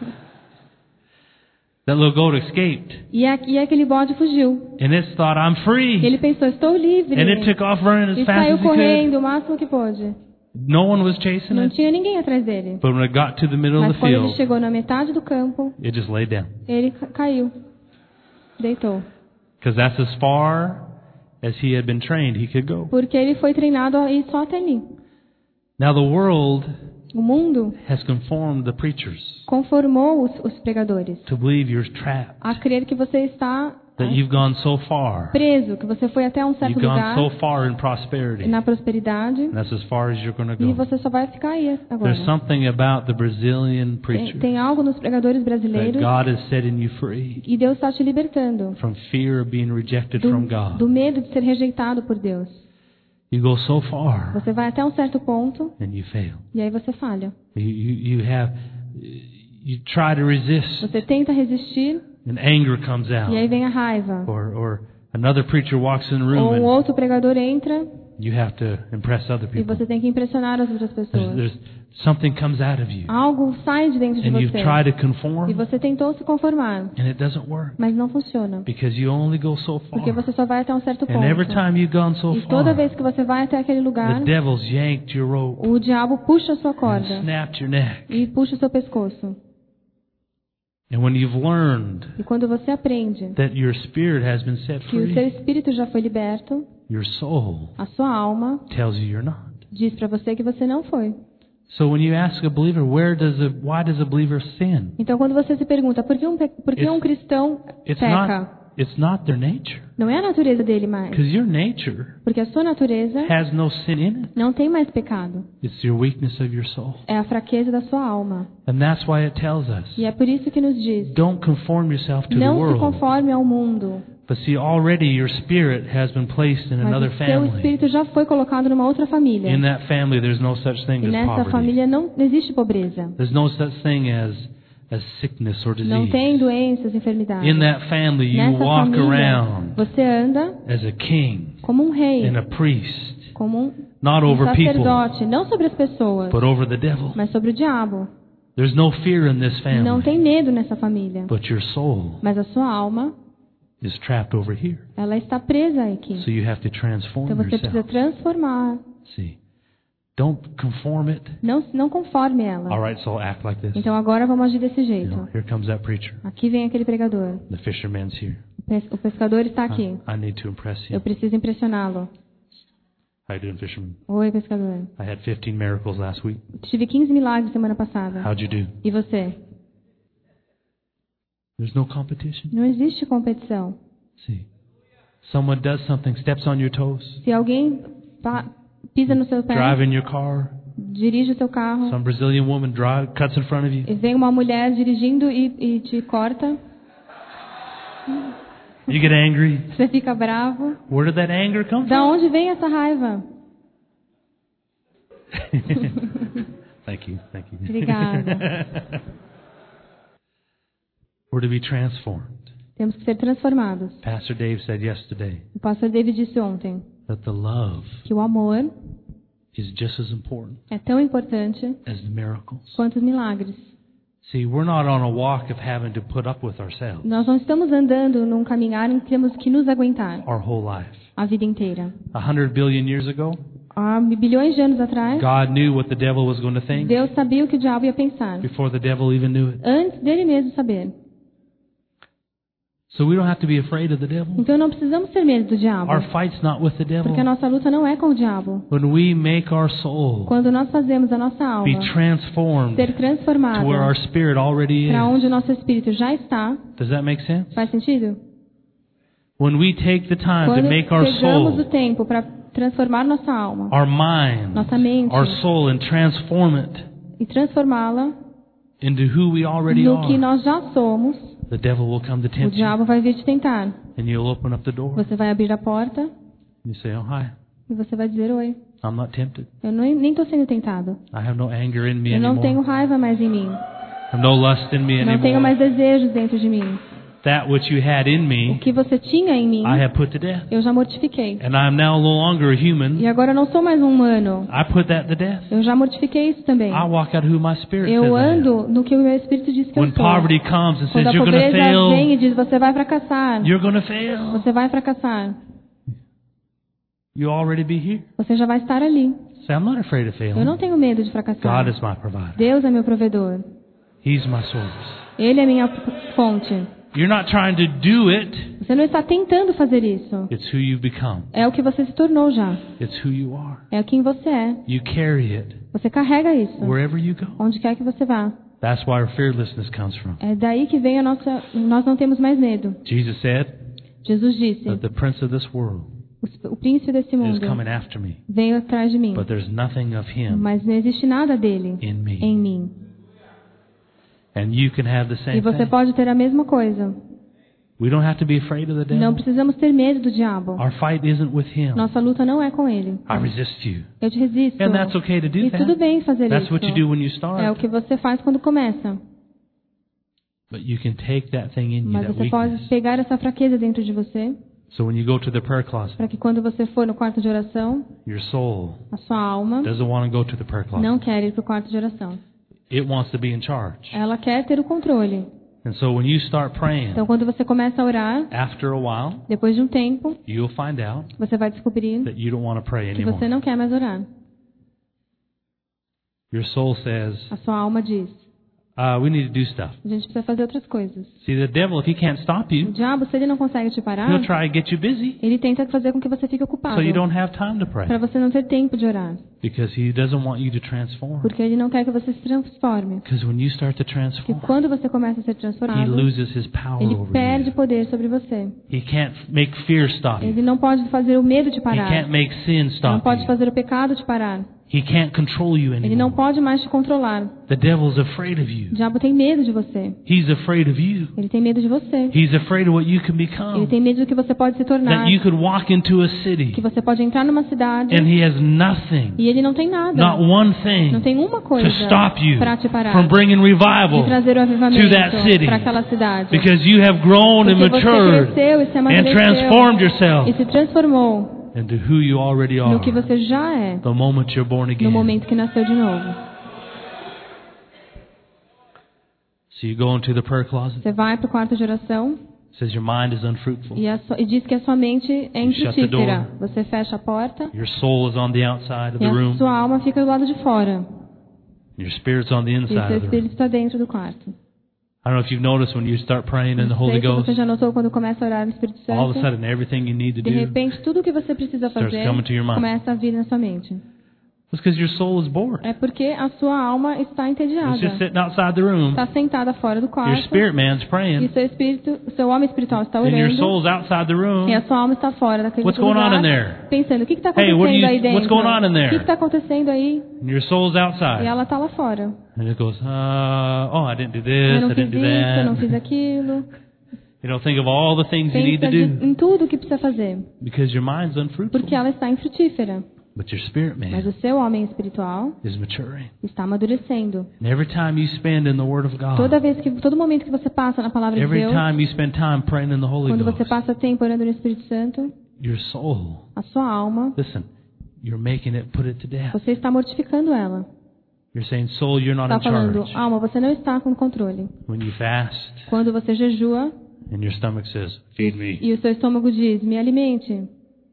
That little goat escaped, E, a, e aquele bode fugiu. and it thought, "I'm E free," ele pensou, estou livre. and it took off running as E fast saiu as it could. correndo o máximo que pôde. No one was chasing Não it, tinha ninguém atrás dele. but when it got to the middle of Mas the quando ele field, chegou na metade do campo, it just lay down, ele ca- caiu. Deitou. because that's as far as he had been trained he could go. Porque ele foi treinado a ir só até ali. Now the world O mundo has conformed the preachers conformou os, os pregadores to believe you're trapped, a crer que você está that you've gone so far, preso, que você foi até um certo you've gone lugar so far in prosperity, na prosperidade and that's as far as you're going to e go. você só vai ficar aí agora. There's something about the Brazilian Tem, preacher tem algo nos pregadores that brasileiros God is setting you free e Deus está te libertando from fear of being rejected do, from God. do medo de ser rejeitado por Deus. You go so far Você vai até um certo ponto and you fail. e aí você falha. You, you, you have, you try to resist Você tenta resistir and anger comes e aí out. vem a raiva. Or, or another preacher walks in the room Ou um and outro pregador entra you have to impress other e people. você tem que impressionar as outras There's, pessoas. there's something comes out of you Algo sai de dentro de and you você try to e conform você tentou se conformar, and it doesn't work mas não funciona. because you only go so Porque far. você só vai até um certo And every ponto. time you've gone so E toda far, vez que você vai até aquele lugar, the devil's yanked your rope o diabo puxa a sua and corda snapped your neck. e puxa o seu pescoço. And when you've learned E quando você aprende that your spirit has been set que o seu free, espírito já foi liberto, your soul a sua alma tells you you're not. diz para você que você não foi. So when you ask a believer, where does a why does a believer sin? Então quando você se pergunta por que um, pe- por que It's- um cristão It's peca, not it's not their nature, não é a natureza dele mais, because your nature porque a sua natureza has no sin in it. não tem mais pecado. It's your weakness of your soul. É a fraqueza da sua alma. And that's why it tells us, E é por isso que nos diz, don't conform yourself to the não se world. conforme ao mundo. But see, already your spirit has been placed in Mas another o seu family. espírito já foi colocado numa outra família. In that family, there's no such thing E as nessa poverty. família não existe pobreza. There's no such thing as as sickness or Não disease. tem doenças, enfermidades. In that family, you Nessa walk família, around você anda as a king como um rei, and a priest, como um not um over people, sacerdote, não sobre as pessoas, but over the devil. mas sobre o diabo. There's no fear in this Não family. tem medo nessa família. But your soul Mas a sua alma, is trapped over here. ela está presa aqui. So you have to transform Então você precisa yourself. transformar. See. Don't conform it. Não, não conforme ela. All right, so I'll act like this. Então agora vamos agir desse You jeito. know, here comes that preacher. Aqui vem aquele pregador. The fisherman's here. O pes- O pescador está aqui. I, I need to impress Eu him. preciso impressioná-lo. How you doing, fisherman? Oi, pescador. I had fifteen miracles last week. Tive quinze milagres semana passada. How'd you do? E você? There's no competition. Não existe competição. See. Someone does something, steps on your toes, Se alguém pa- pisa no seu pé, driving your car. dirige o seu carro, Some Brazilian woman drive, cuts in front of you. e vem uma mulher dirigindo e, e te corta, You get angry. você fica bravo. Where did that anger come Da from? onde vem essa raiva? Thank you, thank you. Obrigada. We're to be transformed. Temos que ser transformados. Pastor Dave said yesterday O pastor David disse ontem that the love que o amor is just as important é tão importante as the miracles. quanto os milagres. See, we're not on a walk of having to put up with ourselves Nós não estamos andando num caminhar em que temos que nos aguentar our whole life. a vida inteira. A hundred billion years ago, Há bilhões de anos atrás, God knew what the devil was going to think Deus sabia o que o diabo ia pensar, before the devil even knew it. antes dele mesmo saber. So we don't have to be afraid of the devil. Então não precisamos ter medo do diabo, Our fight's not with the devil. porque a nossa luta não é com o diabo. When we make our soul Quando nós fazemos a nossa be alma transformed ser to transformada where our spirit already para is, onde o nosso espírito já está, does that make sense? faz sentido? When we take the time to Quando make our pegamos o soul, tempo para transformar nossa alma our mind, Nossa mente. our soul, and transform it e transformá-la into who we already no que are, nós já somos, the devil will come to o tempt you, diabo vai vir te tentar. and you'll open up the door. Você vai abrir a porta And you say, "Oh, hi, e você vai dizer: oi, I'm not tempted. eu não, nem estou sendo tentado. I have no anger in me Eu não tenho anymore. raiva mais em mim. I have no lust in me Não tenho anymore. mais desejos dentro de mim. That which you had in O me, que você tinha em mim, I have put to death. eu já mortifiquei. And I am now no longer a human. E agora eu não sou mais um humano. I put that to death. Eu já mortifiquei isso também. I walk out who my spirit says Eu I am. ando no que o meu espírito diz que eu When sou. poverty comes and Quando says a you're going to pobreza fail, vem e diz: você vai fracassar. you're going to fail. Você vai fracassar. You'll already be here. Você já vai estar ali. Say, I'm not afraid of Eu failing. não tenho medo de God fracassar. is my provider. Deus é meu provedor. He's my source. Ele é minha fonte. You're not trying to do it. Você não está tentando fazer isso. It's who you've become. É o que você se tornou já. It's who you are. É quem você é. You carry it Você carrega isso. wherever you go. Onde quer que você vá. That's where fearlessness comes from. É daí que vem a nossa... Nós não temos mais medo. Jesus said Jesus disse: that the prince of this world o príncipe desse is mundo coming after me, veio atrás de mim. but there's nothing of him Mas não existe nada dele in me. em mim. And you can have the E same você thing. pode ter a mesma coisa. We don't have to be afraid of the Não devil. precisamos ter medo do diabo. Our fight isn't with him. Nossa luta não é com ele. I resist you. Eu te resisto. And that's okay to do E tudo that. bem fazer That's isso. what you do when you É o start. que você faz quando começa. But you can take that thing in you, Mas that você pode weakness. pegar essa fraqueza dentro de você, So when you go to the prayer closet, para que quando você for no quarto de oração, your soul a sua alma doesn't want to go to the prayer closet. não quer ir para o quarto de oração. It wants to be in charge. Ela quer ter o controle. And so when you start praying, Então, quando você começa a orar, after a while, depois de um tempo, you'll find out você vai descobrir that you don't want to pray que você anymore. não quer mais orar. Your soul says, A sua alma diz: uh, we need to do stuff. a gente precisa fazer outras coisas. See, the devil, if he can't stop O you, diabo, se ele não consegue te parar, he'll try to get you busy ele tenta fazer com que você fique ocupado, so you don't have time to pray. para você não ter tempo de orar. Because he doesn't want you to transform. Porque ele não quer que você se transforme. Because when you start to Porque transform, quando você começa a ser he transformado, loses his power ele over perde you. poder sobre você. He can't make fear stop you. Ele não pode fazer o medo te He parar. can't make sin Não stop pode you. fazer o pecado te parar. He can't control you Ele não anymore. pode mais te controlar. The devil's afraid of O you. diabo tem medo de você. He's afraid of you. Ele tem medo de você. He's afraid of what you can Ele become. tem medo do que você pode se tornar. That you could walk into a city Que você pode entrar numa cidade and he has nothing, e ele não tem nada. not one Não thing, tem uma coisa to stop you para te parar. from bringing De revival trazer o avivamento to that city. para aquela cidade. Because you have grown and Porque você matured cresceu e se and amadureceu transformed yourself e se transformou into who you already no que are você já é the moment you're born no again. momento que nasceu de novo. So you go into the prayer closet. Você vai para o quarto de oração It says your mind is unfruitful. e, a so, e diz que a sua mente é You shut the infrutífera. door. Você fecha a porta Your soul is on the outside of e the a room. sua alma fica do lado de fora. Your spirit's on the E o inside seu of the room. espírito está dentro do quarto. I don't know if you've noticed when you start praying in the Não Holy sei se Ghost, você já notou quando começa a orar no Espírito all of a Santo. sudden everything you need to De do repente, tudo o que você precisa starts fazer coming to your mind. começa a vir na sua mente. It's because your soul is bored. É porque a sua alma está It's just entediada. sitting outside the room. Está sentada fora do Your quarto. spirit man's E praying, seu espírito, seu homem espiritual está and your orando. soul's outside the room. E a sua alma está fora daquele What's going on lugar, in there? pensando, o que está Hey, acontecendo what do you- aí dentro? what's going on in there? O que está acontecendo aí? And your soul's E outside. ela está lá fora. And it goes, uh, oh, I didn't do Eu this, não I fiz didn't do isso, eu não fiz that. aquilo. You don't think of all the things you need Pensa to de, do em tudo o que precisa fazer. because your mind's unfruitful. Porque ela está infrutífera. But your spirit Mas o man seu homem espiritual is maturing. está amadurecendo. And every time you spend in the Word of Toda God, vez que, todo momento que você passa na palavra de every Deus, time you spend time praying in the Holy quando você Ghost, passa tempo orando no Espírito Santo, your soul, a sua alma, listen, you're making it put it to death. você está mortificando ela. You're saying, soul, you're not Está in falando, charge. alma, você não está com controle. When you fast Quando você jejua and your stomach says, feed me. e o seu estômago diz, me alimente,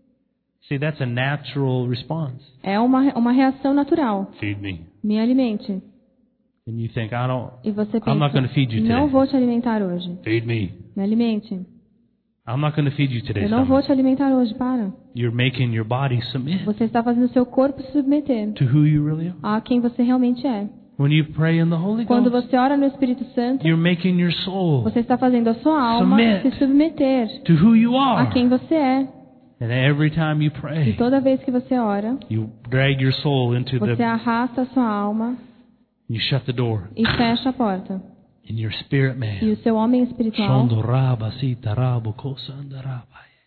See, that's a natural response. é uma, uma reação natural. Feed me. Me alimente. And you think, I don't, E você I'm not going to pensa, feed you não today. vou te alimentar hoje. Feed me. Me alimente. I'm not going to feed you today, Eu não vou stomach. te alimentar hoje, para. You're making your body submit Você está fazendo o seu corpo se submeter to who you really are. a quem você realmente é. When you pray in the Holy Quando Ghost, você ora no Espírito Santo, you're making your soul você está fazendo a sua alma Submit. se submeter to who you a are. quem você é. And every time you E pray, toda vez que você ora, you drag your soul into você the, arrasta a sua alma you shut the door. e fecha a porta. And your spirit E man, o seu homem espiritual, Shondoraba, Sitarabo, Kosandarabai.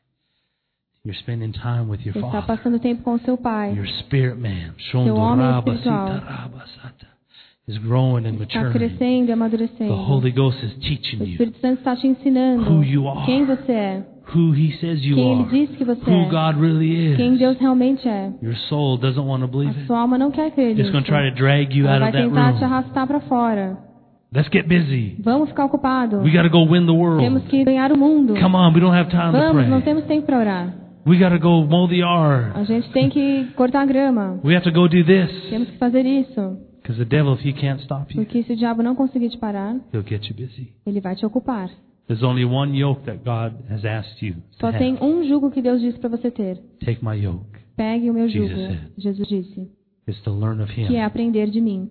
You're spending time with your você está Father. passando tempo com o seu pai. Your spirit man, Seu homem Shondoraba, espiritual Sitaraba, Sata, is growing and Está maturing. crescendo e The amadurecendo. Holy Ghost is O teaching you Espírito Santo está te ensinando who you are. quem você é, who He says you quem Ele are, diz que você who é, God really quem is. Deus realmente é. Your soul doesn't want to believe A it. sua alma não quer crer It's nisso. going to try to drag you Ela out vai of that tentar te room. arrastar para fora. Let's get busy. Vamos ficar ocupado. We got to go win the Temos world. que ganhar o mundo. Come on, we don't have time to Vamos, não pray. temos tempo para orar. We got to go mow the yard. A gente tem que cortar a grama. We have to go do this. Temos que fazer isso. Because the devil, if he can't stop you, Porque se o diabo não conseguir te parar, he'll get you busy. ele vai te ocupar. There's only one yoke that God has asked you to Só tem have. um jugo que Deus disse para você ter. Take my yoke. Pegue o meu jugo. Jesus said. Jesus disse. It's to learn of Que é him. aprender de mim.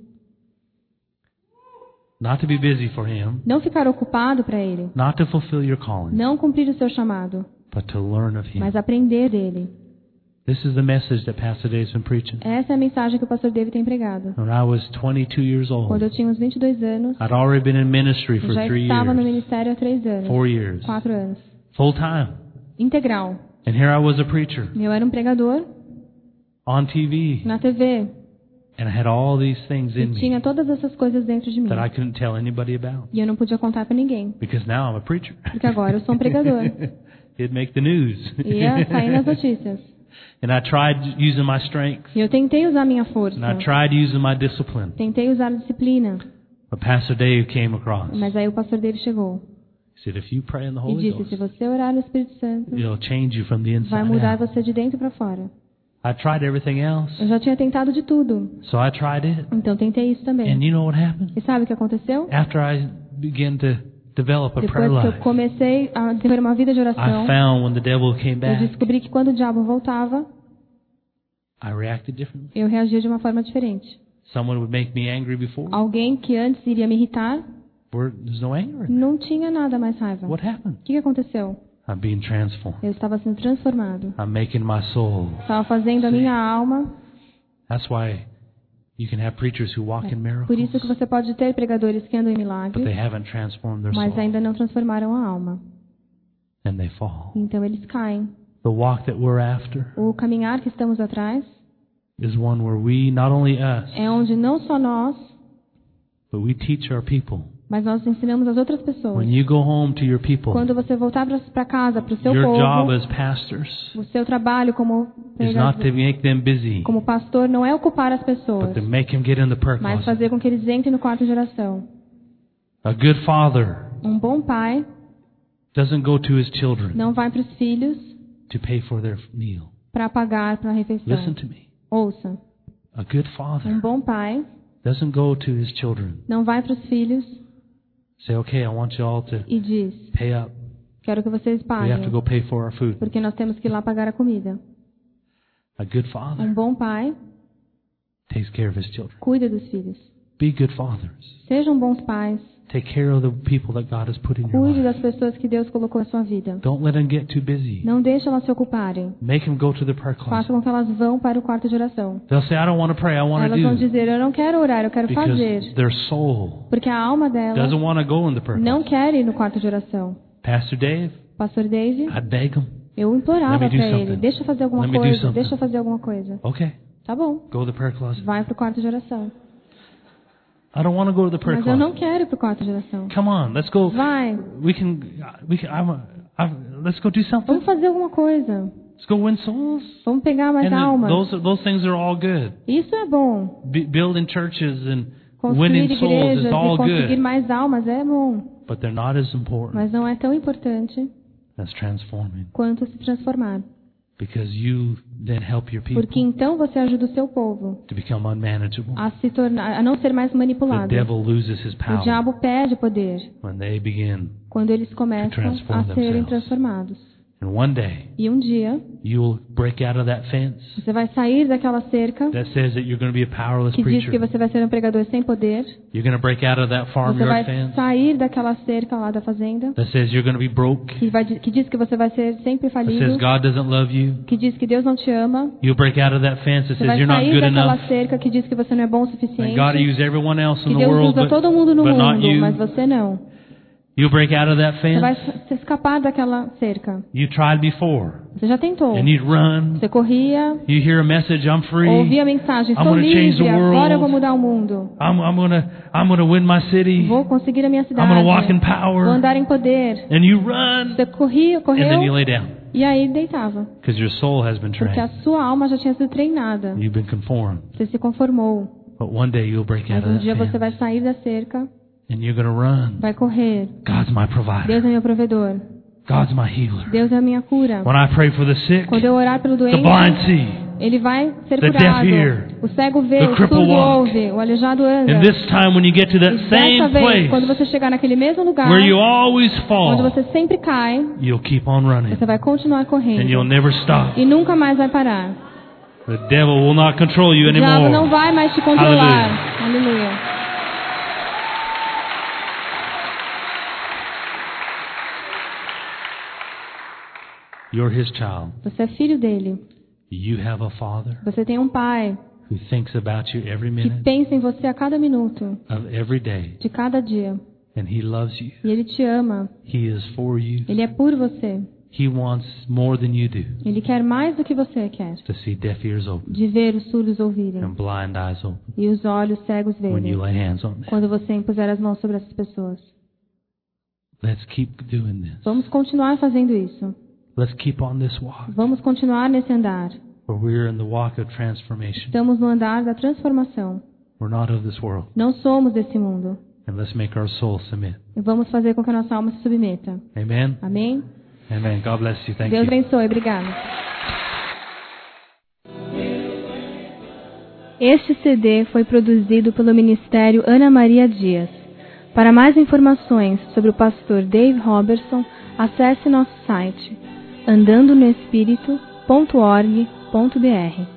Not to be busy for him. Não ficar ocupado para ele. Not to fulfill your calling. Não cumprir o seu chamado. But to learn of him. Mas aprender dele. This is the message that Pastor Dave's been preaching. Essa é a mensagem que o pastor David tem pregado. When I was twenty-two years Quando old, eu tinha uns vinte e dois anos, I'd already been in ministry eu for já three estava no years. ministério há três anos. Four years. Quatro anos. Full time. Integral. And here I was a preacher Eu era um pregador on T V. na T V. And I had all these things E in tinha me todas essas coisas dentro de mim. that I couldn't tell anybody about. E eu não podia contar para ninguém. Because now I'm a preacher. Porque agora eu sou um pregador. It'd make the news. Ia sair nas notícias. And I tried using my strength. E eu tentei usar minha força. And I tried using my discipline. Tentei usar a disciplina. But Pastor Dave came across. Mas aí o pastor David chegou. He said, if you pray in the E Holy disse, Ghost, se você orar no Espírito Santo, it'll change you from the vai inside mudar out. você de dentro para fora. I tried everything else. Eu já tinha tentado de tudo. So I tried it. Então tentei isso também. And you know what happened? E sabe o que aconteceu? After I began to develop a Depois prayer que eu life, comecei a ter uma vida de I oração, found when the devil came eu back, descobri que quando o diabo voltava, I reacted differently. eu reagia de uma forma diferente. Someone would make me angry before. Alguém que antes iria me irritar, Where there's no anger. não tinha nada mais raiva. O What happened? que que aconteceu? I'm being transformed. Eu estava sendo transformado. I'm making my soul. Estava fazendo a minha alma. That's why you can have preachers who walk in Por isso miracles, que você pode ter pregadores que andam em but milagres, they haven't transformed their mas soul, ainda não transformaram a alma. and they fall. Então eles caem. The walk that we're after O caminhar que estamos atrás is one where we, not only us, é onde não só nós, but we teach our people. mas nós ensinamos as outras pessoas. When you go home to your people, Quando você voltar para casa, para o seu your povo, job as pastors o seu trabalho como is not pregador, to make them busy, como pastor não é ocupar as but pessoas, to make them get in the prayer mas closet. fazer com que eles entrem no quarto de oração. A good father Um bom pai doesn't go to his children não vai para os filhos to pay for their meal. para pagar para a refeição. Listen to me. Ouça, A good um father bom pai doesn't go to his children, não vai para os filhos say, okay, I want you all to e diz, pay up. quero que vocês We have to paguem, go pay for our food. porque nós temos que ir lá pagar a comida. A good Um father bom pai takes care of his children. cuida dos filhos. Be good fathers. Sejam bons pais. Take care of the people that God has put in your Cuide life. das pessoas que Deus colocou na sua vida. Don't let them get too busy. Não deixe elas se ocuparem. Make them go to the prayer closet. Faça com que elas vão para o quarto de oração. They'll say, I don't want to pray, I want to Elas vão do. dizer, eu não quero orar, eu quero Because fazer. their soul Porque a alma dela doesn't want to go in the prayer não closet. quer ir no quarto de oração. Pastor Dave, Pastor Dave, I'd beg him. eu implorava Let me do para ele, something. deixa eu fazer alguma Let me do coisa, something. deixa eu fazer alguma coisa. Okay, Tá bom, go to the prayer closet. vai para o quarto de oração. I don't want to go to the prayer Mas eu não closet. quero ir para o quarto de oração. Come on, let's go. Vai, We can, we can, I'm, a, I'm, let's go do something. vamos fazer alguma coisa. Let's go win souls. Vamos pegar mais And then almas. those, those things are all good. Isso é bom. B- building churches and Construir winning souls igrejas is e all conseguir good. mais almas é bom. But they're not as important Mas não é tão importante as transforming. quanto se transformar. Because you then help your Porque people então você ajuda o seu povo to become unmanageable. a se tornar, a não ser mais The manipulado. devil loses his O power diabo perde poder when they begin. quando eles começam transform a serem themselves. transformados. And one day, E um dia you'll break out of that fence você vai sair daquela cerca that says that you're going to be a powerless que diz que preacher. você vai ser um pregador sem poder. You're going to break out of that Você farmyard vai fence sair daquela cerca lá da fazenda that says you're going to be broke, que, vai, que diz que você vai ser sempre that falido, says God doesn't love you. que diz que Deus não te ama. You'll break out of that fence that Você says vai you're not sair good daquela enough. cerca que diz que você não é bom o And suficiente. God will use everyone else in Que the Deus world, usa but, todo mundo no but not mundo, you. mas você não. You'll break out of that Você vai fence. se escapar daquela cerca. You tried before, Você já tentou. and you'd run. Você corria, You hear a message, I'm free. ouvia a mensagem, I'm estou gonna change the livre, agora eu vou world. mudar o mundo. I'm, I'm gonna, I'm gonna win my city. Vou conseguir a minha I'm cidade. gonna walk in Vou power. andar em poder. And you run, Você corria, and then you correu lay down e aí deitava. because your soul has been Porque a trained. sua alma já tinha sido treinada. You've been conformed. Você se conformou. But one day you'll break out Mas um of dia that você vai fence, sair da cerca, and you're gonna run. vai correr. God's my Deus provider. é meu provedor. God's my healer. Deus é a minha cura. When I pray for the sick, Quando eu orar pelo the doente, blind see. ele vai ser The curado. deaf hear. O cego vê, The o cripple surdo walk. ouve, o aleijado anda. And this time when you get to E that dessa same vez, quando place você chegar naquele mesmo lugar, where you always onde fall, você sempre cai, you'll keep on running. você vai continuar And you'll correndo. never stop. E nunca mais vai parar. The devil will not control you O diabo não anymore. vai mais te controlar. Aleluia. You're his child. Você é filho dele. You have a father Você tem um pai who thinks about you every que minute pensa em você a cada minuto, of every day. de cada dia. And he loves you. E ele te ama. He is for you. Ele é por você. He wants more than you do Ele quer mais do que você quer. to see deaf ears open De ver os surdos ouvirem and blind eyes open e os olhos cegos when you verem lay hands on them. quando você impuser as mãos sobre essas pessoas. Let's keep doing this. Vamos continuar fazendo isso. Let's keep on this walk Vamos continuar nesse andar. where we're in the walk of transformation. Estamos no andar da transformação. We're not of this world. Não somos desse mundo. And let's make our soul submit. E vamos fazer com que a nossa alma se submeta. Amen? Amém? Amen. God bless you. Thank Deus you. abençoe. Obrigada. Este C D foi produzido pelo Ministério Ana Maria Dias. Para mais informações sobre o pastor Dave Robertson, acesse nosso site andando no espírito ponto org ponto br.